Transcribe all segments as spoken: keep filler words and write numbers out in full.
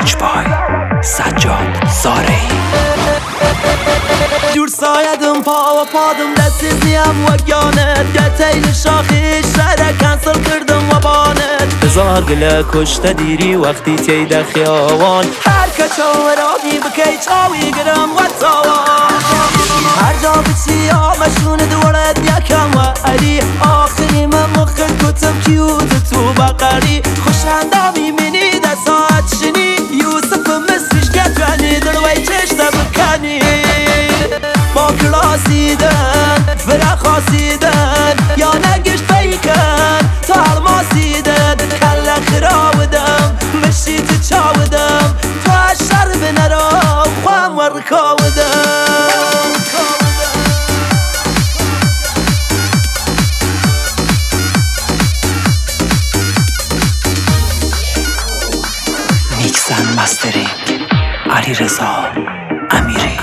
پانچ بای سجاد زارعی. جور سایدم پا و پادم دست زیم و گانت گتیل شاخی شهر کنسل کردم و بانت هزار گله کشته دیری وقتی تیده خیاوان هر که چاورانی بکی چاوی گرم و تاوان هر جا بچی آمشون دورت یکم و علی آخری من مخت کتم کیوت تو بقری خوشنده میمینی در ساعت شنی یوسف مصریش گتونی دروی چشته بکنی با کلاسیدن فرا خاصیدن یا نگشت بیکن تا الماسیدن کل خراودم مشی تو چاودم تا شر بنرام خوام ورکاودم. میکسن مسترینگ علی رضا امیری.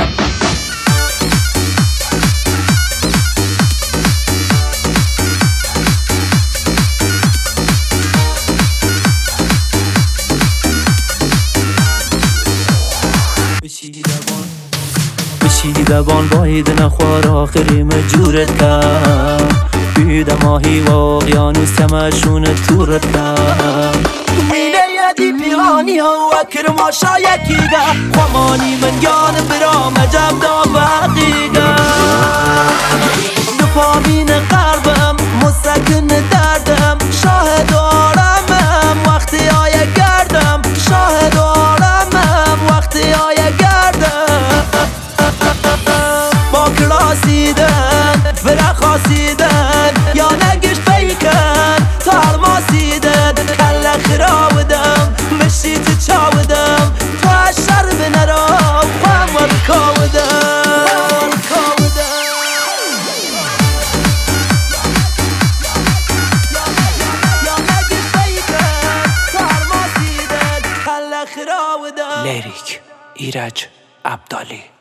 بشی دبان باید نخوار آخری مجورت کم بیده ماهی و اقیانوس کمشون تورت کم مینه یدی پیرانی ها و کرما شایکیگه خوامانی من گان برام عجب دا بقیگه دو پامین قربم مسکن دردم شاهد آرامم وقتی آیه گردم شاهد آرامم وقتی آیه گردم با کلاسیدن فرا خاصیدن یا نگشت بیکن تا الماسیدن کل خراودم مشی تو چاودم تا شر بنرام خوام ورکاودم. یا نگشت بیکن تا الماسیدن کل خراودم. لیریک ایرج عبدالی.